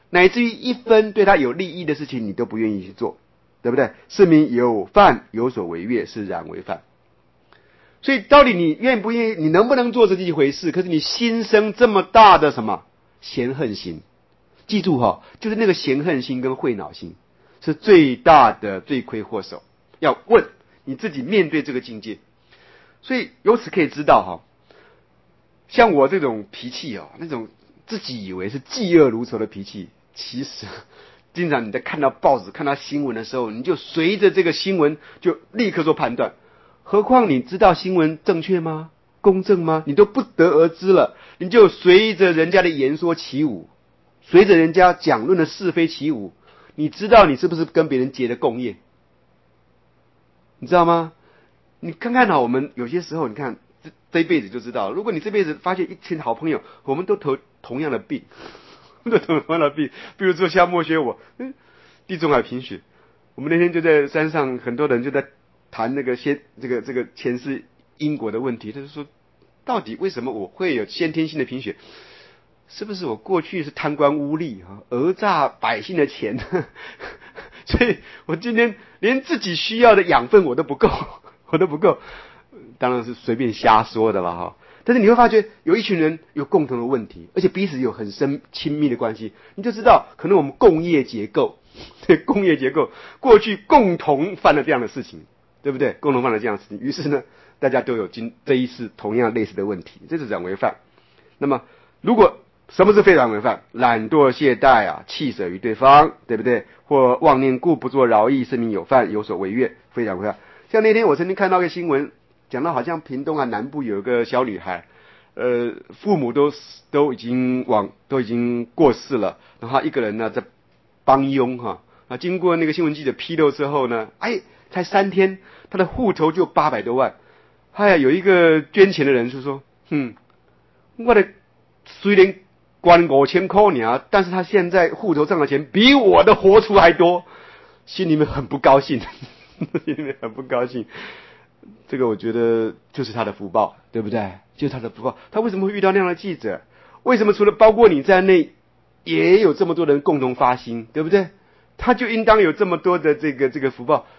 乃至于一分对他有利益的事情，你都不愿意去做，对不对？市民有犯有所违越，是然为犯。所以到底你愿不愿意，你能不能做这一回事？可是你心生这么大的什么嫌恨心，记住哈、哦，就是那个嫌恨心跟慧恼心是最大的罪魁祸首。要问你自己面对这个境界，所以由此可以知道哈、哦，像我这种脾气哦，那种自己以为是嫉恶如仇的脾气，其实经常你在看到报纸、看到新闻的时候，你就随着这个新闻就立刻做判断。何况你知道新闻正确吗？公正吗？你都不得而知了，你就随着人家的言说起舞，随着人家讲论的是非起舞，你知道你是不是跟别人结了共业？你知道吗？你看看啊，我们有些时候，你看这这一辈子就知道，如果你这辈子发现一群好朋友，我们都得同样的病，都同样的病，比如说像莫学我，嗯，地中海贫血，我们那天就在山上，很多人就在谈那个先这个这个前世因果的问题，他就说，到底为什么我会有先天性的贫血？是不是我过去是贪官污吏啊，讹诈百姓的钱，所以我今天连自己需要的养分我都不够，我都不够，当然是随便瞎说的了哈。但是你会发觉有一群人有共同的问题，而且彼此有很深亲密的关系，你就知道可能我们共业结构，对，共业结构过去共同犯了这样的事情，对不对？共同犯了这样的事情，于是呢，大家都有今这一次同样类似的问题，这是染为犯。那么如果什么是非染为犯？懒惰懈怠啊，弃舍于对方，对不对？或妄念故不做饶益，是名有犯，有所违越，非染为犯。像那天我曾经看到一个新闻，讲到好像屏东啊南部有一个小女孩，呃，父母都都已经往都已经过世了，然后一个人呢在帮佣哈啊，经过那个新闻记者披露之后呢，哎，才三天，他的户头就八百多万。哎呀，有一个捐钱的人就说，哼，我的虽然关五千块呢，但是他现在户头上的钱比我的活出还多，心里面很不高兴，心里面很不高兴。这个我觉得就是他的福报，对不对？就是他的福报。他为什么会遇到那样的记者？为什么除了包括你在内，也有这么多人共同发心，对不对？他就应当有这么多的这个这个福报。